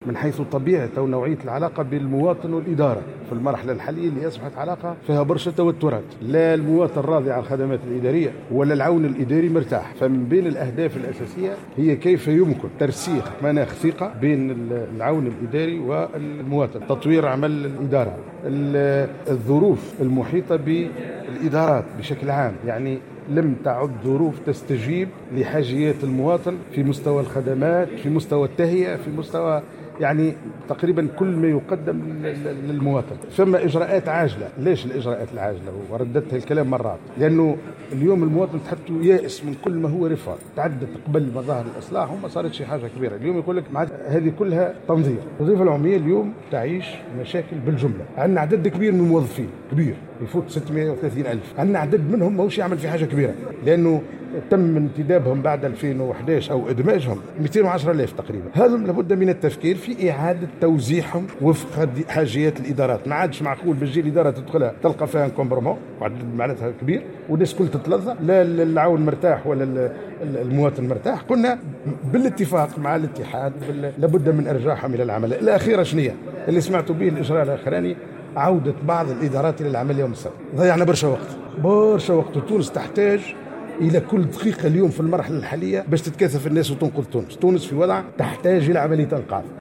من حيث طبيعة أو نوعية العلاقة بين المواطن والإدارة في المرحلة الحالية اللي أصبحت علاقة فيها برشا توترات. لا المواطن راضي على الخدمات الإدارية ولا العون الإداري مرتاح. فمن بين الأهداف الأساسية هي كيف يمكن ترسيخ مناخ ثقة بين العون الإداري والمواطن، تطوير عمل الإدارة، الظروف المحيطة بالإدارات بشكل عام، يعني لم تعد ظروف تستجيب لحاجيات المواطن في مستوى الخدمات، في مستوى التهيئة، في مستوى يعني تقريبا كل ما يقدم للمواطن. ثم إجراءات عاجلة. ليش الإجراءات العاجلة؟ ورددت الكلام مرات، لأنه اليوم المواطن تحته يائس من كل ما هو رفاه. تعدت قبل مظاهر الإصلاح وما صارت شي حاجة كبيرة. اليوم يقول لك هذه كلها تنظير. الوظيفة العمومية اليوم تعيش مشاكل بالجملة. عندنا عدد كبير من الموظفين، كبير يفوت 630,000. عندنا عدد منهم ماهوش يعمل في حاجة كبيرة، لأنه تم انتدابهم بعد 2011 أو إدماجهم 210,000 تقريبا. هذم لابد من التفكير في إعادة توزيعهم وفق حاجيات الإدارات. ما عادش معقول بتجي الإدارة تدخلها تلقى فيها كومبرومون وعدد معناتها كبير والناس كل تتلظى، لا العون مرتاح ولا المواطن مرتاح. قلنا بالاتفاق مع الاتحاد لابد من إرجاعهم إلى العمل. الأخيرة شنية اللي سمعتوا به الإجراء الأخراني؟ عودة بعض الإدارات إلى العمل يوم السبت. ضيعنا برشا وقت. تونس تحتاج إلى كل دقيقة اليوم في المرحلة الحالية باش تتكاثف الناس وتنقذ تونس. تونس في وضع تحتاج إلى عملية إنقاذ.